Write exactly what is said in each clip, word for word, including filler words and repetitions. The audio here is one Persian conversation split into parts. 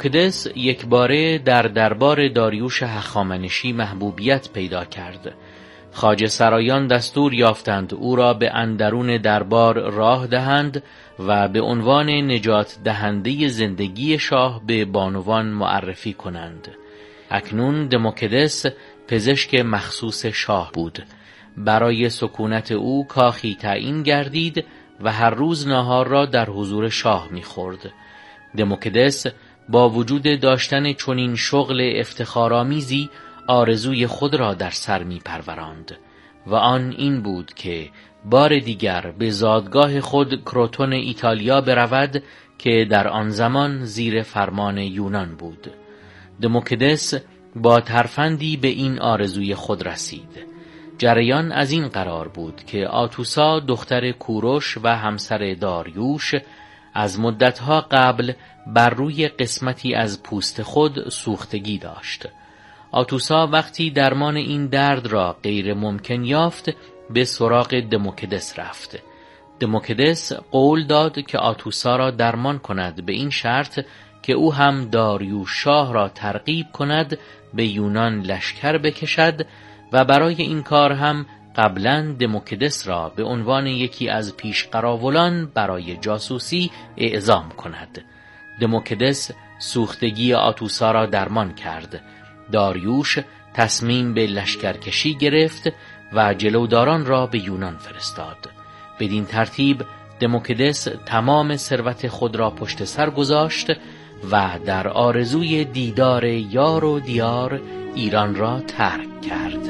دموکدس یک باره در دربار داریوش هخامنشی محبوبیت پیدا کرد. خواجه سرایان دستور یافتند او را به اندرون دربار راه دهند و به عنوان نجات دهنده زندگی شاه به بانوان معرفی کنند. اکنون دموکدس پزشک مخصوص شاه بود. برای سکونت او کاخی تعیین گردید و هر روز ناهار را در حضور شاه می‌خورد. دموکدس با وجود داشتن چنین شغل افتخارآمیزی آرزوی خود را در سر می‌پروراند و آن این بود که بار دیگر به زادگاه خود کروتون ایتالیا برود که در آن زمان زیر فرمان یونان بود. دموکدس با ترفندی به این آرزوی خود رسید. جریان از این قرار بود که آتوسا دختر کوروش و همسر داریوش از مدتها قبل بر روی قسمتی از پوست خود سوختگی داشت. آتوسا وقتی درمان این درد را غیر ممکن یافت به سراغ دموکدس رفت. دموکدس قول داد که آتوسا را درمان کند به این شرط که او هم داریوش شاه را ترغیب کند به یونان لشکر بکشد و برای این کار هم قبلا دموکدس را به عنوان یکی از پیشقراولان برای جاسوسی اعزام کند. دموکدس سوختگی آتوسا را درمان کرد. داریوش تصمیم به لشکرکشی گرفت و جلوداران را به یونان فرستاد. بدین ترتیب دموکدس تمام ثروت خود را پشت سر گذاشت و در آرزوی دیدار یار و دیار ایران را ترک کرد.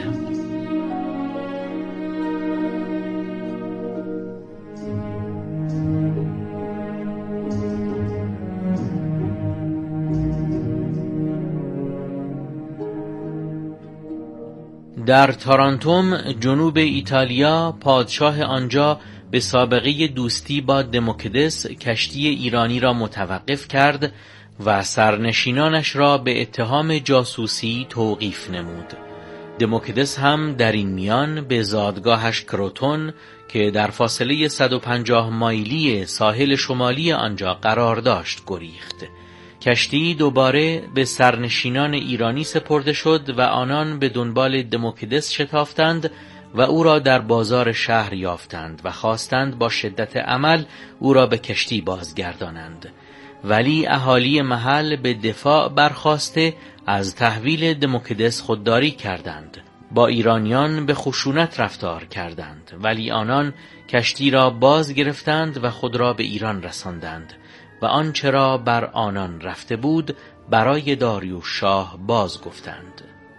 در تارانتوم جنوب ایتالیا پادشاه آنجا به سابقه دوستی با دموکدس کشتی ایرانی را متوقف کرد و سرنشینانش را به اتهام جاسوسی توقیف نمود. دموکدس هم در این میان به زادگاهش کروتون که در فاصله صد و پنجاه مایلی ساحل شمالی آنجا قرار داشت گریخت. کشتی دوباره به سرنشینان ایرانی سپرده شد و آنان به دنبال دموکدس شتافتند و او را در بازار شهر یافتند و خواستند با شدت عمل او را به کشتی بازگردانند. ولی اهالی محل به دفاع برخاسته از تحویل دموکدس خودداری کردند. با ایرانیان به خشونت رفتار کردند، ولی آنان کشتی را باز گرفتند و خود را به ایران رساندند و آنچه را بر آنان رفته بود برای داریوش شاه باز گفتند.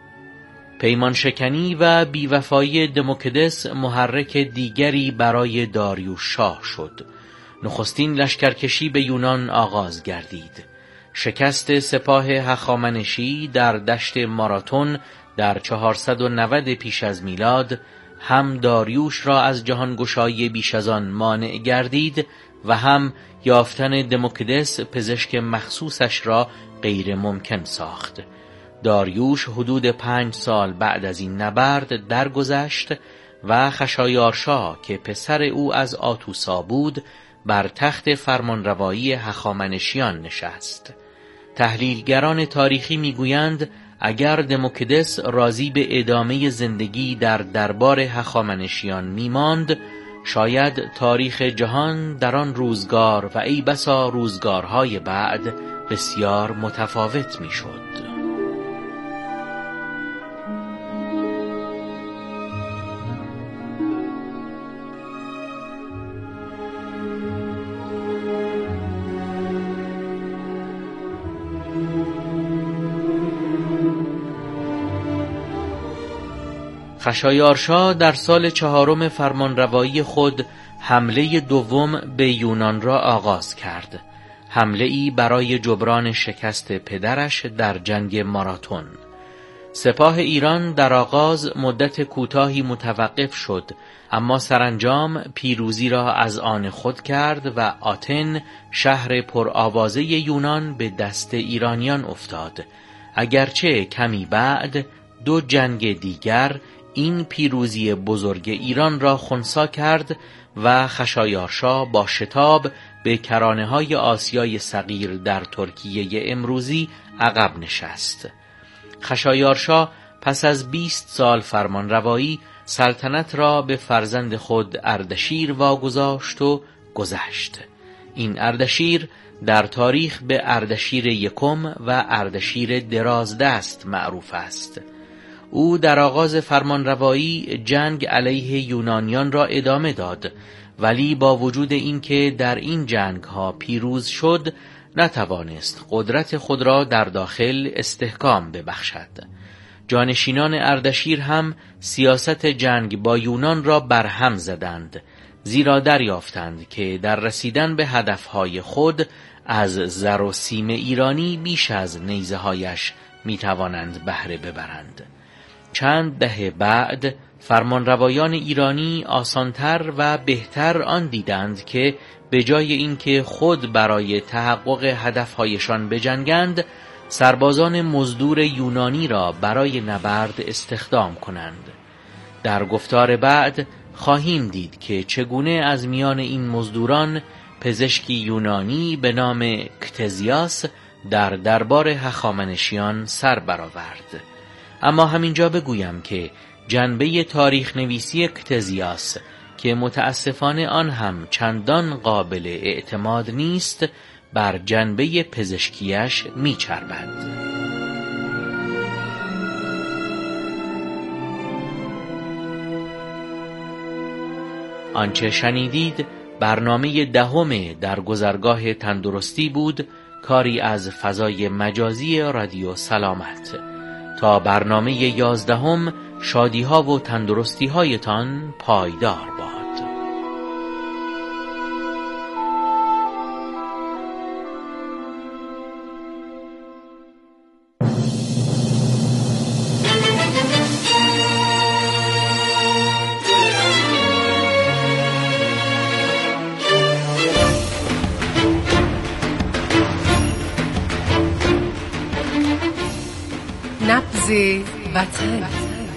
پیمان شکنی و بیوفایی دموکدس محرک دیگری برای داریوش شاه شد. نخستین لشکرکشی به یونان آغاز گردید. شکست سپاه هخامنشی در دشت ماراتون در چهارصد و نود پیش از میلاد هم داریوش را از جهانگشایی بیش از آن مانع گردید و هم یافتن دموکدس پزشک مخصوصش را غیر ممکن ساخت. داریوش حدود پنج سال بعد از این نبرد درگذشت و خشایارشا که پسر او از آتوسا بود بر تخت فرمانروایی هخامنشیان نشست. تحلیلگران تاریخی میگویند اگر دموکدس راضی به ادامه زندگی در دربار هخامنشیان میماند، شاید تاریخ جهان در آن روزگار و ای بسا روزگارهای بعد بسیار متفاوت میشد. خشایارشا در سال چهارم فرمانروایی خود حمله دوم به یونان را آغاز کرد. حمله ای برای جبران شکست پدرش در جنگ ماراتون. سپاه ایران در آغاز مدت کوتاهی متوقف شد، اما سرانجام پیروزی را از آن خود کرد و آتن، شهر پرآوازه یونان، به دست ایرانیان افتاد. اگرچه کمی بعد دو جنگ دیگر این پیروزی بزرگ ایران را خنثی کرد و خشایارشا با شتاب به کرانه‌های آسیای صغیر در ترکیه امروزی عقب نشست. خشایارشا پس از بیست سال فرمانروایی سلطنت را به فرزند خود اردشیر واگذاشت و گذشت. این اردشیر در تاریخ به اردشیر یکم و اردشیر درازدست معروف است. او در آغاز فرمانروایی جنگ علیه یونانیان را ادامه داد، ولی با وجود اینکه در این جنگ ها پیروز شد، نتوانست قدرت خود را در داخل استحکام ببخشد. جانشینان اردشیر هم سیاست جنگ با یونان را برهم زدند، زیرا دریافتند که در رسیدن به هدفهای خود از زر و سیم ایرانی بیش از نیزه هایش می توانند بهره ببرند. چند دهه بعد فرمانروایان ایرانی آسانتر و بهتر آن دیدند که به جای اینکه خود برای تحقق هدفهایشان بجنگند، سربازان مزدور یونانی را برای نبرد استخدام کنند. در گفتار بعد خواهیم دید که چگونه از میان این مزدوران پزشکی یونانی به نام کتزیاس در دربار هخامنشیان سر برآورد. اما همینجا بگویم که جنبه تاریخ نویسی کتزیاس که متاسفانه آن هم چندان قابل اعتماد نیست، بر جنبه پزشکیش میچربد. آنچه شنیدید برنامه دهم در گذرگاه تندرستی بود، کاری از فضای مجازی رادیو سلامت. تا برنامه یازدهم شادی ها و تندرستی هایتان پایدار باد. نبض وطن.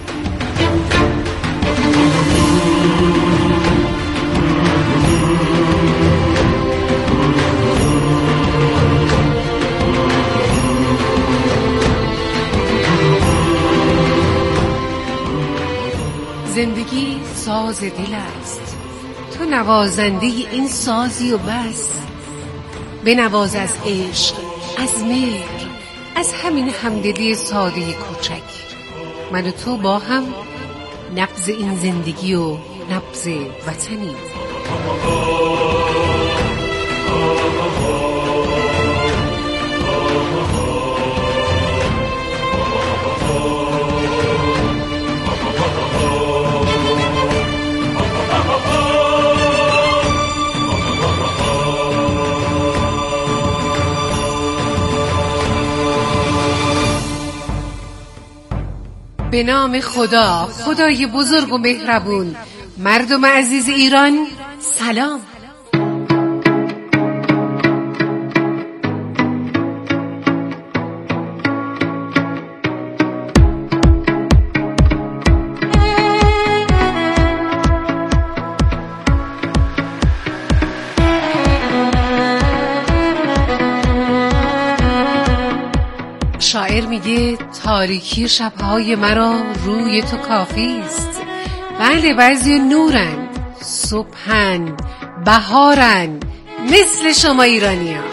زندگی ساز دل است، تو نوازنده این سازی و بس. بنواز از عشق، از مهر، از همین همدلی ساده کوچک. من و تو با هم نبض این زندگی و نبض وطنی. به نام خدا، خدای بزرگ و مهربون. مردم عزیز ایران سلام. شاعر میگه تاریکی شبهای مرا روی تو کافی است. بله، بعضی نورن، صبحن، بهارن، مثل شما ایرانی ها.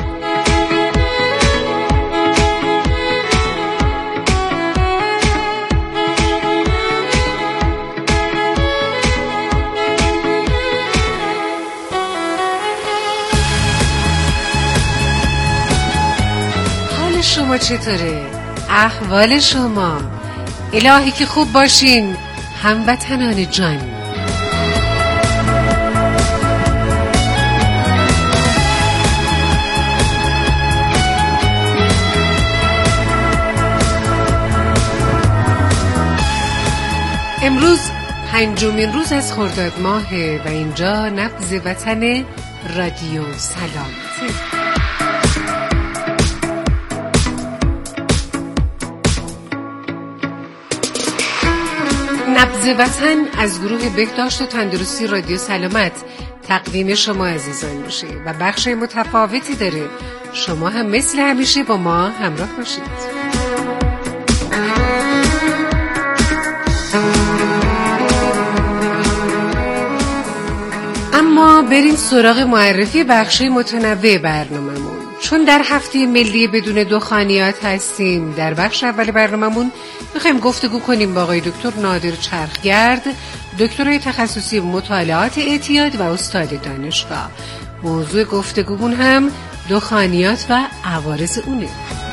حال شما چطوره؟ احوال شما؟ الهی که خوب باشین هموطنان جان. امروز پنجمین روز از خرداد ماهه و اینجا نبض وطن رادیو سلامت. نبض وطن از گروه بهداشت و تندرستی رادیو سلامت تقدیم شما عزیزان میشه و بخش متفاوتی داره. شما هم مثل همیشه با ما همراه باشید. اما بریم سراغ معرفی بخشی متنوع برنامه‌مون. چون در هفته ملی بدون دخانیات هستیم، در بخش اول برنامه‌مون میخوایم گفتگو کنیم با آقای دکتر نادر چرخگرد، دکترای تخصصی مطالعات اعتیاد و استاد دانشگاه. موضوع گفتگومون هم دخانیات و عوارض اونه.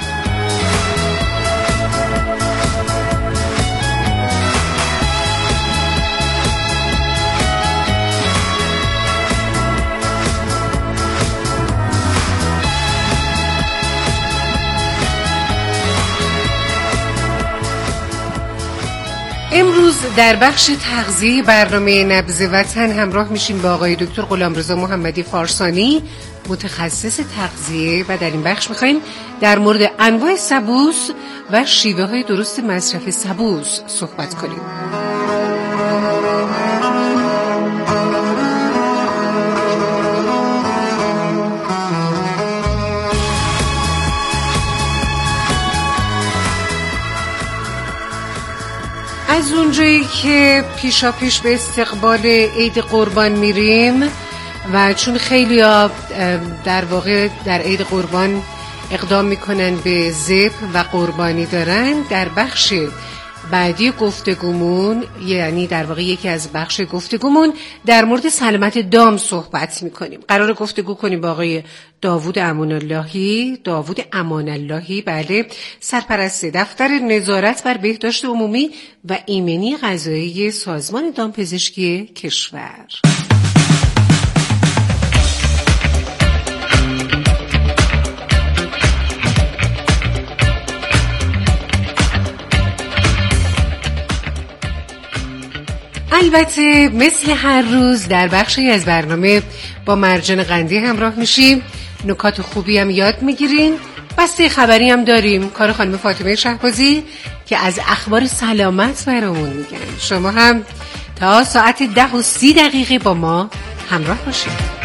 امروز در بخش تغذیه برنامه نبض وطن همراه میشیم با آقای دکتر غلامرضا محمدی فارسانی، متخصص تغذیه، و در این بخش میخوایم در مورد انواع سبوس و شیوه های درست مصرف سبوس صحبت کنیم. از اونجایی که پیشا پیش به استقبال عید قربان میریم و چون خیلی ها در واقع در عید قربان اقدام میکنن به ذبح و قربانی دارن، در بخش بعدی گفتگومون، یعنی در واقع یکی از بخش گفتگومون، در مورد سلامت دام صحبت میکنیم. قرار گفتگو کنیم با آقای داوود امان اللهی داوود امان اللهی بله، سرپرست دفتر نظارت بر بهداشت عمومی و ایمنی غذایی سازمان دامپزشکی کشور. البته مثل هر روز در بخشی از برنامه با مرجان قندی همراه میشیم، نکات خوبی هم یاد میگیریم، بسته خبری هم داریم، کار خانم فاطمه شهبازی که از اخبار سلامت برامون میگن. شما هم تا ساعت ده و سی دقیقه با ما همراه باشید.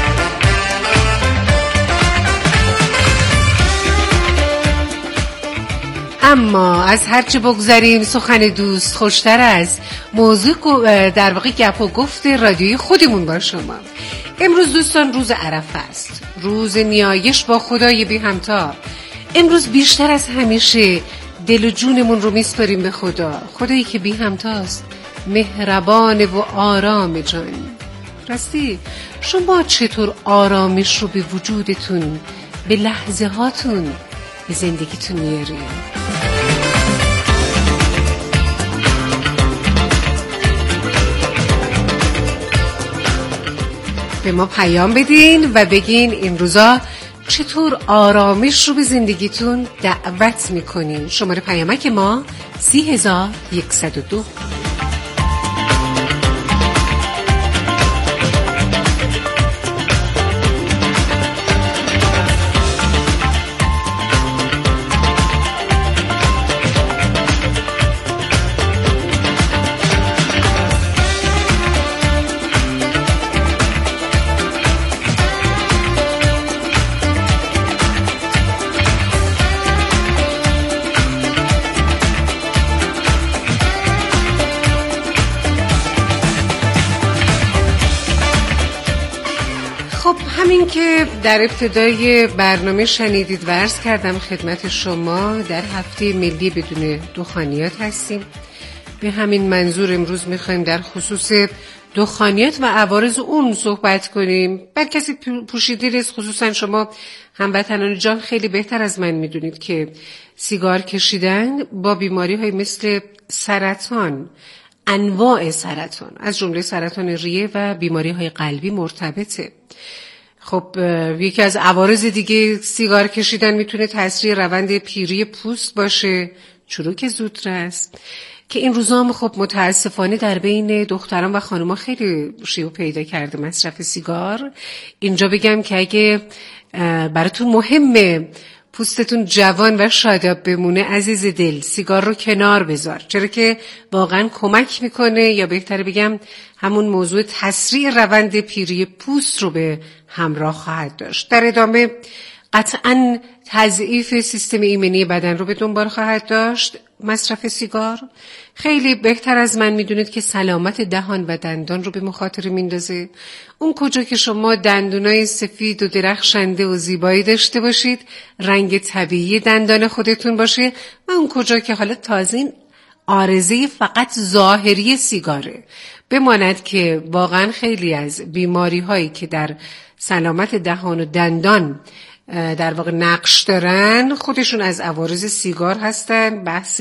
اما از هرچه بگذاریم سخن دوست خوشتر است. موضوع در واقع گپ و گفت رادیویی خودمون با شما. امروز دوستان روز عرفه است، روز نیایش با خدای بی همتا. امروز بیشتر از همیشه دل و جونمون رو میسپاریم به خدا، خدایی که بی همتاست، مهربان و آرام جان. راستی شما چطور آرامش رو به وجودتون، به لحظه هاتون، به زندگیتون میاریم؟ به ما پیام بدین و بگین این روزا چطور آرامش رو به زندگیتون دعوت میکنین. شماره پیامک ما سی هزار یکصد و دو. همین که در ابتدای برنامه شنیدید و عرض کردم خدمت شما، در هفته ملی بدون دخانیات هستیم. به همین منظور امروز میخوایم در خصوص دخانیات و عوارض اون صحبت کنیم. بر کسی پوشیده نیست، خصوصا شما هموطنان جان خیلی بهتر از من میدونید که سیگار کشیدن با بیماری های مثل سرطان، انواع سرطان از جمله سرطان ریه و بیماری های قلبی مرتبطه. خب یکی از عوارض دیگه سیگار کشیدن میتونه تاثیر روند پیری پوست باشه، چروک زودرس، که این روزا هم خب متاسفانه در بین دختران و خانوما خیلی شیوع پیدا کرده مصرف سیگار. اینجا بگم که اگه براتون مهمه پوستتون جوان و شاداب بمونه عزیز دل سیگار رو کنار بذار، چرا که واقعا کمک میکنه، یا بهتره بگم همون موضوع تسریع روند پیری پوست رو به همراه خواهد داشت. در ادامه قطعاً تضعیف سیستم ایمنی بدن رو به دنبال خواهد داشت مصرف سیگار. خیلی بهتر از من میدونید که سلامت دهان و دندان رو به مخاطره میندازه. اون کجا که شما دندونای سفید و درخشنده و زیبایی داشته باشید، رنگ طبیعی دندان خودتون باشه، و اون کجا که حالا تازه این عارضه فقط ظاهری سیگاره، بماند که واقعا خیلی از بیماری هایی که در سلامت دهان و دندان در واقع نقش دارن خودشون از عوارض سیگار هستن. بحث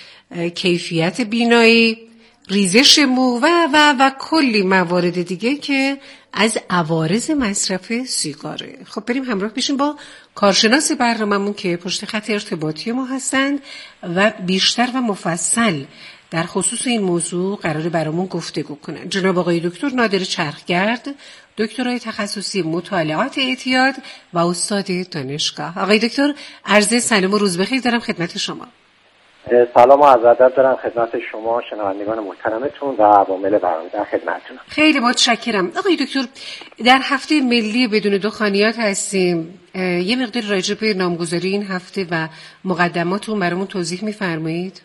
کیفیت بینایی، ریزش مو و و و کلی موارد دیگه که از عوارض مصرف سیگاره. خب بریم همراه بشیم با کارشناس برنامه‌مون که پشت خط ارتباطی ما هستند و بیشتر و مفصل در خصوص این موضوع قراره برامون گفتگو کنن. جناب آقای دکتر نادر چرخگرد، دکترای تخصصی مطالعات اعتیاد و استاد دانشگاه. آقای دکتر عرض سلام و روز بخیر دارم خدمت شما. سلام و عرض ادب دارم خدمت شما شنوندگان محترمتون و عوامل برنامه در خدمتتونم. خیلی متشکرم. آقای دکتر در هفته ملی بدون دخانیات هستیم، یه مقدار راجع به نامگذاری این هفته و مقدماتون برامون توضیح می‌فرمایید؟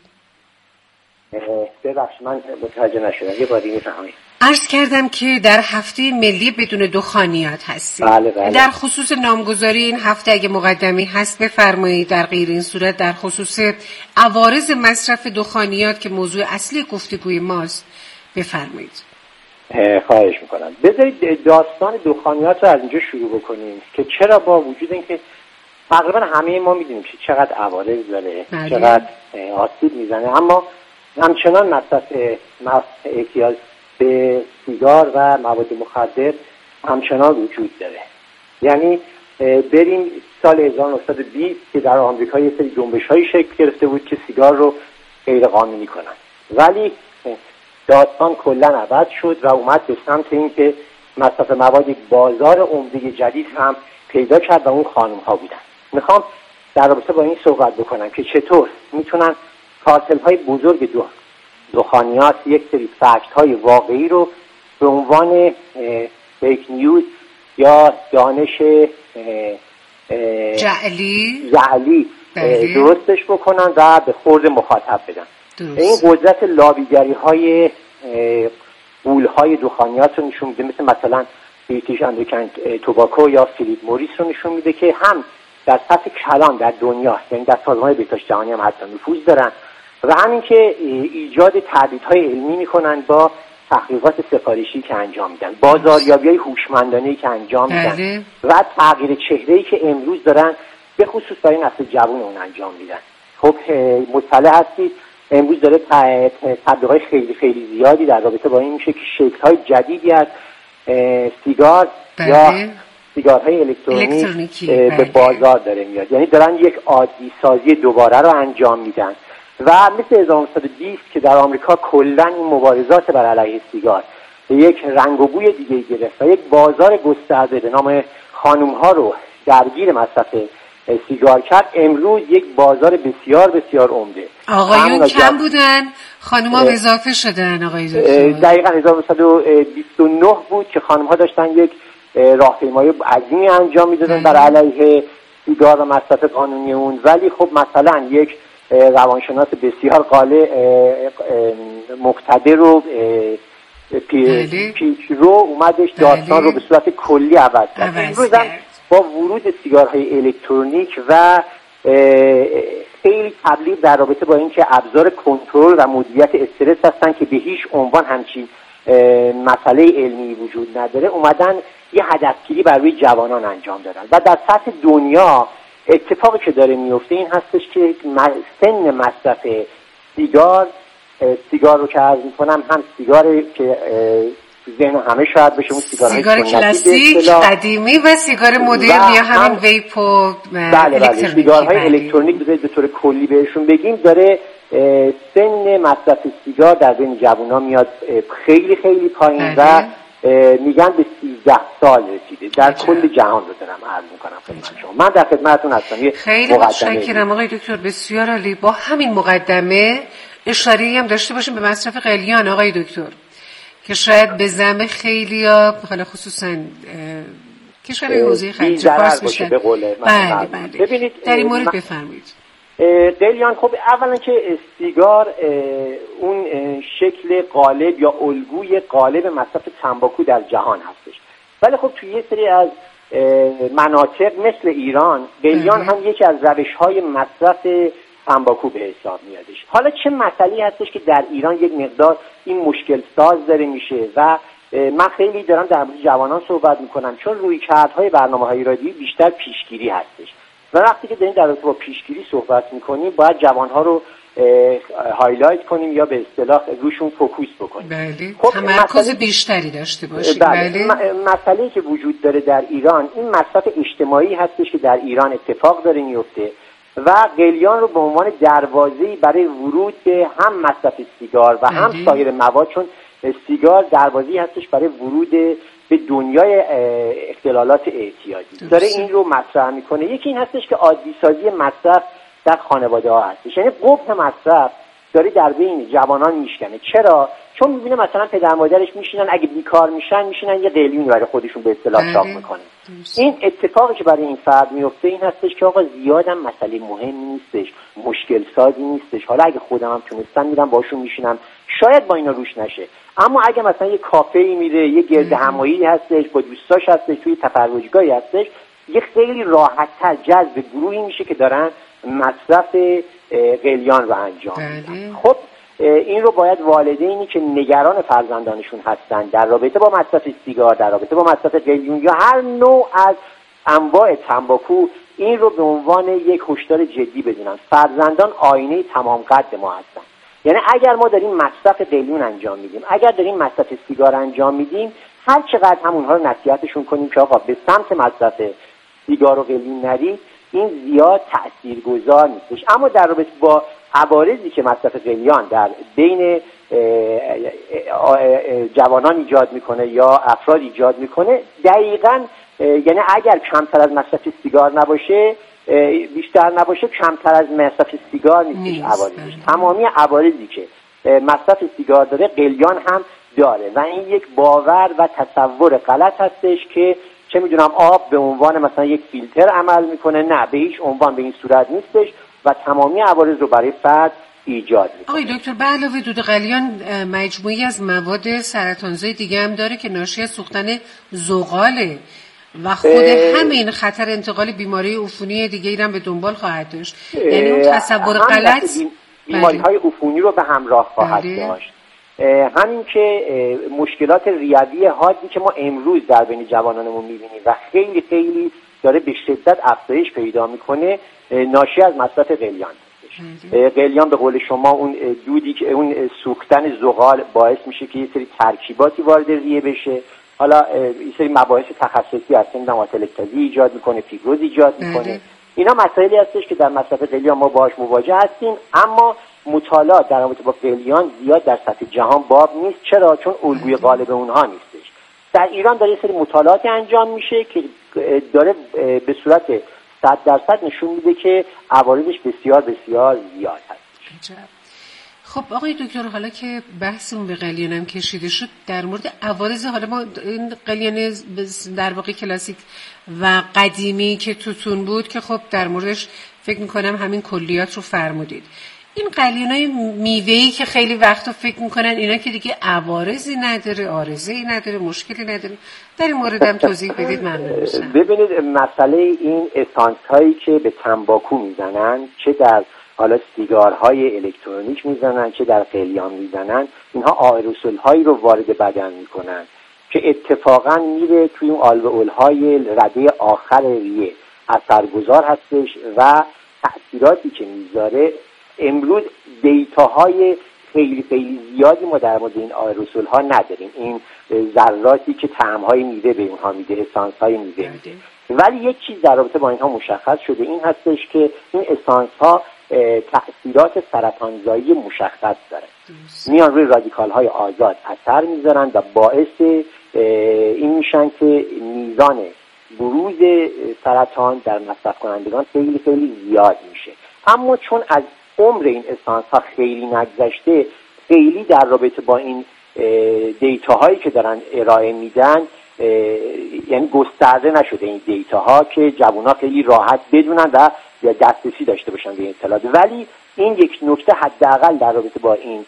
ببخشید من متوجه نشدم، یه بار دیگه بفرمایید. عرض کردم که در هفته ملی بدون دخانیات هستیم. بله بله. در خصوص نامگذاری این هفته اگه مقدمی هست بفرمایید، در غیر این صورت در خصوص عوارض مصرف دخانیات که موضوع اصلی گفتگوی ماست بفرمایید. خواهش میکنم. بذارید داستان دخانیات رو از اینجا شروع بکنیم که چرا با وجود اینکه تقریبا همه ما میدونیم که چقدر عوارض داره، بله. چقدر آسیب میزنه، اما همچنان مصرف اعتیاد به سیگار و مواد مخدر همچنان وجود داره. یعنی بریم سال هزار و نهصد و بیست که در آمریکا یه سری جنبش‌هایی شکل گرفته بود که سیگار رو غیر قانونی کنن، ولی داستان کلا عوض شد و اومد به سمت این که مصرف مواد یک بازار عمده جدید هم پیدا کرد و اون خانم‌ها بودن. میخوام در رابطه با این صحبت بکنم که چطور میتونن کارتل‌های بزرگ دو دخانیات یک سری فکت‌های واقعی رو به عنوان فیک نیوز یا دانش جعلی جعلی درستش بکنن و به خورد مخاطب بدن. درست. این قدرت لابیگری‌های غول‌های دخانیات رو نشون میده، مثل مثلا بریتیش امریکن توباکو یا فیلیپ موریس رو نشون میده که هم در سطح کلان در دنیا، یعنی در سازمان بهداشت جهانی هم حتی نفوذ دارن، و همین که ایجاد تردیدهای علمی میکنن با تحقیقات سفارشی که انجام میدن، بازاریابی‌های هوشمندانه‌ای که انجام میدن و تغییر چهره‌ای که امروز دارن به خصوص برای نسل جوان اون انجام میدن. خب مطلع هستید امروز داره تبلیغات خیلی خیلی زیادی در رابطه با این میشه که شکل‌های جدیدی از سیگار بله. یا سیگارهای الکترونیک به بازار داره میاد، یعنی دارن یک عادی سازی دوباره رو انجام میدن و مثل هزار و نهصد و بیست که در آمریکا کلا این مبارزات بر علیه سیگار به یک رنگ و بوی دیگه گرفت و یک بازار گسترده به نام خانم‌ها رو درگیر مصرف سیگار کرد، امروز یک بازار بسیار بسیار عمده. آقایون کم بودن، خانم‌ها اضافه شدن. آقای دکتر دقیقاً هزار و نهصد و بیست و نه بود که خانم‌ها داشتن یک راهپیمایی عظیمی انجام می‌دادن بر علیه سیگار و مصرف قانونی اون، ولی خب مثلا یک روانشناس بسیار قاله مقتدر رو پیچ رو اومدش داستان رو به صورت کلی عوض کرد. امروز هم با ورود سیگارهای الکترونیک و خیلی تبلیغ در رابطه با اینکه ابزار کنترل و مدیریت استرس هستن که به هیچ عنوان همچین مسئله علمی وجود نداره، اومدن یه هدفگیری بر روی جوانان انجام دادن و در سطح دنیا اتفاقی که داره میفته این هستش که سن مصرف سیگار سیگار رو که عرض میکنم هم سیگار که ذهن همه شاید بشه اون سیگار کلاسیک قدیمی و سیگار مدرن یا همین ویپ و بله بله سیگارهای الکترونیک بذارید به طور کلی بهشون بگیم، داره سن مصرف سیگار در بین جوونا میاد خیلی خیلی پایین و میگن به سیزده سال رسیده در کل جهان رو دارم عرض میکنم خدمت شما. من در خدمتتون هستم. خیلی متشکرم آقای دکتر، بسیار عالی. با همین مقدمه اشاره‌ای هم داشته باشیم به مصرف قلیان آقای دکتر که شاید به ذم خیلی‌ها، حالا خصوصا کشورهای حوزه خلیج فارس میشن. بله بله. ببینید در این مورد بفرمایید. قلیان خب اولا که سیگار اون شکل غالب یا الگوی غالب مصرف تنباکو در جهان هستش، ولی خب توی یه سری از مناطق مثل ایران قلیان هم یکی از روش‌های مصرف تنباکو به حساب میادش. حالا چه مسئله‌ای هستش که در ایران یک مقدار این مشکل ساز داره میشه و من خیلی دارم در مورد جوانان صحبت میکنم، چون رویکردهای برنامه‌های رادیویی بیشتر پیشگیری هستش و وقتی که داریم در رابطه با پیشگیری صحبت میکنیم باید جوانها رو هایلایت کنیم یا به اصطلاح روشون فوکوس بکنیم. بله. خب تمرکز بیشتری داشته باشیم. بله. بله. مسئله‌ای که وجود داره در ایران این مصرف اجتماعی هستش که در ایران اتفاق داره میفته و قلیان رو به عنوان دروازه‌ای برای ورود به هم مصرف سیگار و هم بله. سایر مواد، چون سیگار دروازه‌ای هستش برای ورود به دنیای اختلالات اعتیادی داره این رو مطرح میکنه. یکی این هستش که عادی سازی مصرف در خانواده ها هستش، یعنی قبح مصرف داره در بین جوانان میشکنه. چرا؟ چون میبینه مثلا پدر مادرش میشینن اگه بیکار میشن میشینن یه قلیون برای خودشون به اصطلاح چاپ میکنن. این اتفاقی که برای این فرد میفته این هستش که آقا زیادم مسئله مهم نیستش، مشکل سازی نیستش، حالا اگه خودم هم تونستم میرم باشون میشینم، شاید با اینا روش نشه. اما اگه مثلا یه کافه‌ای میره، یه گرد همایی هستش، با دوستاش هستش، توی تفرجگاهی هستش، یه خیلی راحت‌تر جذب گروهی میشه که دارن مصرف قلیان رو انجام میدن. خب این رو باید والدینی که نگران فرزندانشون هستن در رابطه با مصرف سیگار، در رابطه با مصرف قلیون یا هر نوع از انواع تنباکو، این رو به عنوان یک هشدار جدی بدونن. فرزندان آینه تمام قد ما هستن. یعنی اگر ما داریم مصرف قلیون انجام میدیم، اگر داریم مصرف سیگار انجام میدیم، هر چقدر هم اونها رو نصیحتشون کنیم که آقا به سمت مصرف سیگار و قلیون نرید، این زیاد تاثیرگذار نیستش. اما در رابطه با عوارضی که مصرف قلیان در بین جوانان ایجاد میکنه یا افراد ایجاد میکنه، دقیقاً یعنی اگر کمتر از مصرف سیگار نباشه، بیشتر نباشه، کمتر از مصرف سیگار نیستش عوارضش. تمامی عوارضی که مصرف سیگار داره قلیان هم داره و این یک باور و تصور غلط هستش که چه میدونم آب به عنوان مثلا یک فیلتر عمل میکنه. نه، به هیچ عنوان به این صورت نیستش و تمامی عوارض رو برای فرد ایجاد میکنه. آقای دکتر، به علاوه دود قلیان مجموعی از مواد سرطانزای دیگه هم داره که ناشی از سوختن زغاله و خود همین خطر انتقال بیماری عفونی دیگه ای هم به دنبال خواهد داشت. یعنی اون تصور غلط بیماری های عفونی رو به همراه خواهد داشت. همین که مشکلات ریوی حادی که ما امروز در بین جوانانمون میبینیم و خیلی خیلی داره به شدت افزایش پیدا میکنه، ناشی از مصرف قلیان هستش. قلیان به قول شما اون دودی که اون سوختن زغال باعث میشه که یه سری ترکیباتی وارد ریه بشه. حالا یه سری مباحث تخصصی هست، نمیدونم آتلکتازی ایجاد میکنه، فیبروز ایجاد میکنه. اینا مسائلی هستش که در مصرف قلیان ما باهاش مواجه هستیم، اما مطالعات در رابطه با قلیان زیاد در سطح جهان باب نیست. چرا؟ چون الگوی غالب اونها نیستش. در ایران داره یه سری مطالعاتی انجام میشه که داره به صورت صد درصد نشون میده که عوارضش بسیار بسیار زیاد هست. خب آقای دکتر، حالا که بحثمون به قلیان هم کشیده شد، در مورد عوارض، حالا ما این قلیان در واقع کلاسیک و قدیمی که توتون بود که خب در موردش فکر میکنم همین کلیات رو فرمودید. این قلیانای میوه‌ای که خیلی وقتا فکر میکنن اینا که دیگه عوارضی نداره، عارضه‌ای نداره، مشکلی نداره، در این مورد هم توضیح بدید ممنون میشم. ببینید مسئله این اسانس هایی که به تنباکو میزنن، چه در حالا سیگارهای الکترونیک میزنن چه در قلیان میزنن، اینها آئروسول هایی رو وارد بدن میکنن که اتفاقا میره توی اون آلوئول های رده آخر ریه اثرگذار هستش و تأثیراتی که میذاره. امروز دیتاهای خیلی خیلی زیادی ما در مورد این آئروسول ها نداریم، این ذراتی که طعم های میوه به اونها میده، اسانس های میوه میده. ولی یک چیز در رابطه با اینها مشخص شده، این هستش که این اسانس ها تأثیرات سرطانزایی مشخص داره. میان روی رادیکال های آزاد اثر میذارن و باعث این میشن که میزان بروز سرطان در مصرف کنندگان خیلی خیلی زیاد میشه. اما چون از عمر این اسانس ها خیلی نگذشته، خیلی در رابطه با این دیتا هایی که دارن ارائه میدن یعنی گسترده نشده این دیتا ها که جوونا خیلی راحت بدونن و دسترسی داشته باشن به این اطلاعات. ولی این یک نکته حداقل در رابطه با این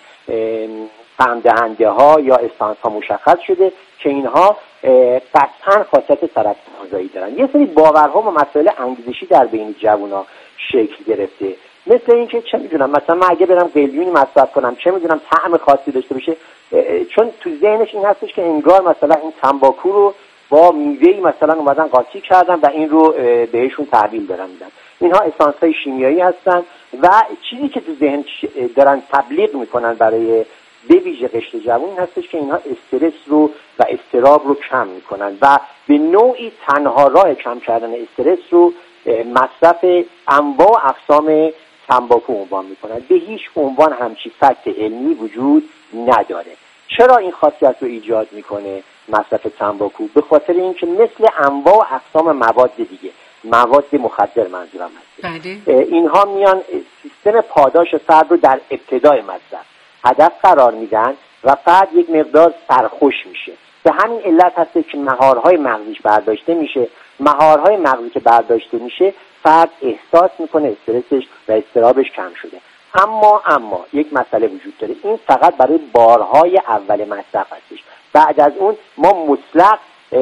سهم دهنده ها یا اسانس ها مشخص شده که اینها قطعا خاصیت سرطان‌زایی دارن. یه سری باورها و مسائل انگیزشی در بین جوونا شکل گرفته، مثل اینکه چه میدونم مثلا من اگه برم قلیونی مصرف کنم چه میدونم طعم خاصی داشته باشه، چون تو ذهنش این هستش که انگار مثلا این تنباکو رو با میوه‌ای مثلا اومدن قاطی کردن و این رو بهشون تحویل دارن میدن. اینها اسانس‌های شیمیایی هستن و چیزی که تو ذهن دارن تبلیغ میکنن برای به ویژه قشر جوان این هستش که اینها استرس رو و اضطراب رو کم میکنن و به نوعی تنها راه کم کردن استرس رو مصرف انواع و اقسام تنباکو عنوان میکنن. به هیچ عنوان همچین فکت علمی وجود نداره. چرا این خاصیت رو ایجاد میکنه مصرف تنباکو؟ به خاطر اینکه مثل انواع و اقسام مواد دیگه، مواد مخدر منظورم هست، اینها میان سیستم پاداش فرد رو در ابتدای مصرف هدف قرار میدن و فرد یک مقدار سرخوش میشه. به همین علت هست که مهارهای مغزیش برداشته میشه. مهارهای مغزی که برداشته میشه فرد احساس میکنه استرسش و اضطرابش کم شده. اما اما یک مسئله وجود داره، این فقط برای بارهای اول مصرف هستش. بعد از اون ما مطلق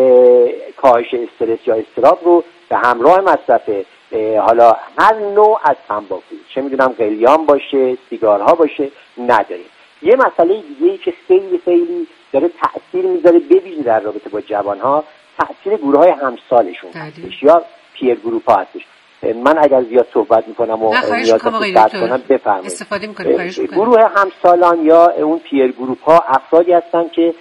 کاهش استرس یا اضطراب رو به همراه مصرف حالا هر نوع از تنباکو، چه میدونم قلیان باشه، سیگارها باشه، نداریم. یه مسئله دیگه‌ای که خیلی خیلی داره تأثیر میذاره به ویژه در رابطه با جوانها، تأثیر گروه‌های همسالشون هستش یا پیر گروپ ها هستش. من اگر زیاد صحبت میکنم و نیاز صحبت کنم بفرمایید. استفاده میکنم. گروه همسالان یا اون پیر گروپ ها افرادی هستن که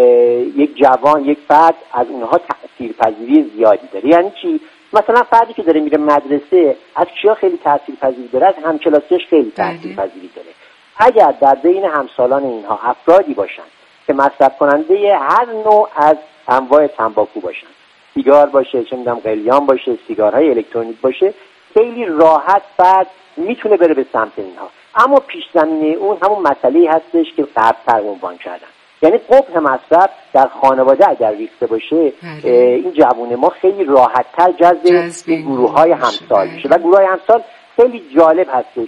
یک جوان، یک فرد از اونها تأثیرپذیری زیادی داره. یعنی چی؟ مثلا فردی که داره میره مدرسه از کیا خیلی تأثیرپذیری داره؟ از همکلاسیش خیلی تأثیرپذیری داره. اگر در بین همسالان اینها افرادی باشن که مصرف کننده هر نوع از انواع تنباکو باشن، سیگار باشه، چه میدونم قلیان باشه، سیگارهای الکترونیک باشه، خیلی راحت فرد میتونه بره به سمت اینها. اما پیش زمینه اون همون مسئله‌ای هستش که قبل‌تر عنوان کردم، یعنی قبح مصرف در خانواده اگر ریخته باشه این جوون ما خیلی راحت‌تر جذب این گروه‌های همسال میشه و گروه‌های همسال خیلی جالب هستش،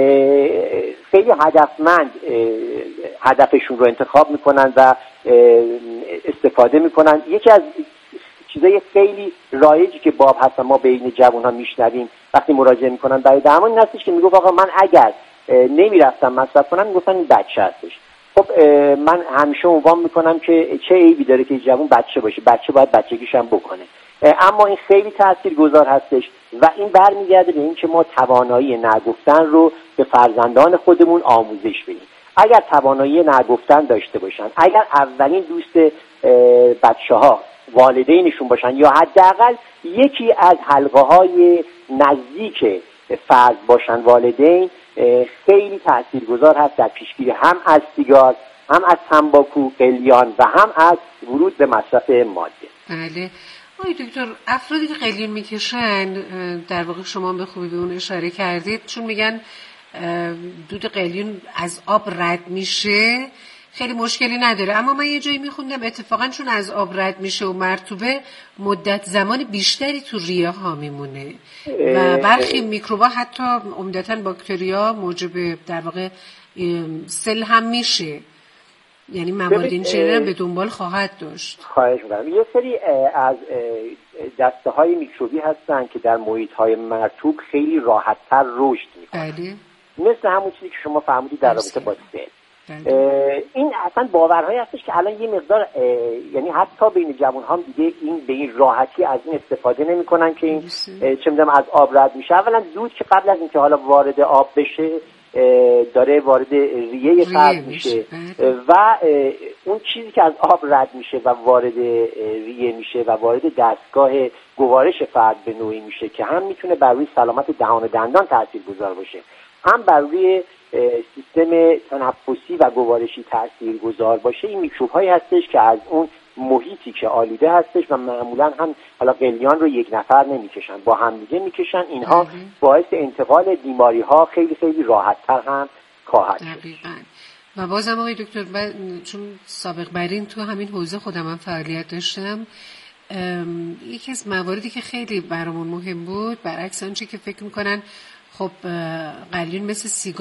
خیلی هدفمند هدفشون رو انتخاب میکنن و استفاده میکنن. یکی از چیزای خیلی رایجی که باب هست ما بین جوان‌ها میشنویم وقتی مراجعه میکنن برای درمان این هستش که میگه آقا من اگر نمیرفتم مصرف کنم میگفتن این بچه هستش. خب من همیشه عنوان میکنم که چه عیبی داره که جوان بچه باشه، بچه باید بچگیش هم بکنه. اما این خیلی تاثیرگذار هستش و این برمیگرده به این که ما توانایی نگفتن رو به فرزندان خودمون آموزش بدیم. اگر توانایی نگفتن داشته باشن، اگر اولین دوست بچه‌ها والدینشون باشن یا حداقل یکی از حلقه های نزدیک فرد باشن والدین، خیلی تاثیرگذار هست در پیشگیری هم از سیگار، هم از تنباکو، قلیان و هم از ورود به مصرف ماده. بله. آقای دکتر، افرادی که قلیون میکشن در واقع شما به خوبی به اون اشاره کردید، چون میگن دود قلیون از آب رد میشه خیلی مشکلی نداره، اما من یه جایی میخوندم اتفاقا چون از آب رد میشه و مرطوبه مدت زمان بیشتری تو ریه ها میمونه و برخی میکروبا حتی عمدتاً باکتریا موجب در واقع سل هم میشه، یعنی مواد این چنین هم به دنبال خواهد داشت. خواهش میکنم. یه سری از دسته های میکروبی هستن که در محیط های مرطوب خیلی راحت تر رشد میکنن. بله. مثل همون چیزی که شما فهمیدید در رابطه با سل. این اصلا باورهایی هستش که الان یه مقدار یعنی حتی بین جوان هم دیگه این به این راحتی از این استفاده نمی کنن که این چه میدونم از آب رد میشه. اولا دود که قبل از اینکه حالا وارد آب بشه داره وارد ریه فرد میشه و اون چیزی که از آب رد میشه و وارد ریه میشه و وارد دستگاه گوارش فرد به نوعی میشه که هم میتونه بر روی سلامت دهان و دندان تاثیرگذار باشه، هم بر روی سیستم تنفسی و گوارشی تاثیرگذار باشه. این میکروب هایی هستش که از اون محیطی که آلوده هستش و معمولا هم حالا قلیان رو یک نفر نمیکشن، با همدیگه میکشن. اینها باعث انتقال بیماری ها خیلی خیلی راحت تر هم خواهد شد. دقیقاً. و بازم آقای دکتر چون سابق برین تو همین حوزه خودم هم فعالیت داشتم، یکی از مواردی که خیلی برامون مهم بود برعکس آنچه که فکر میکنن خب قلیون مثل سیگار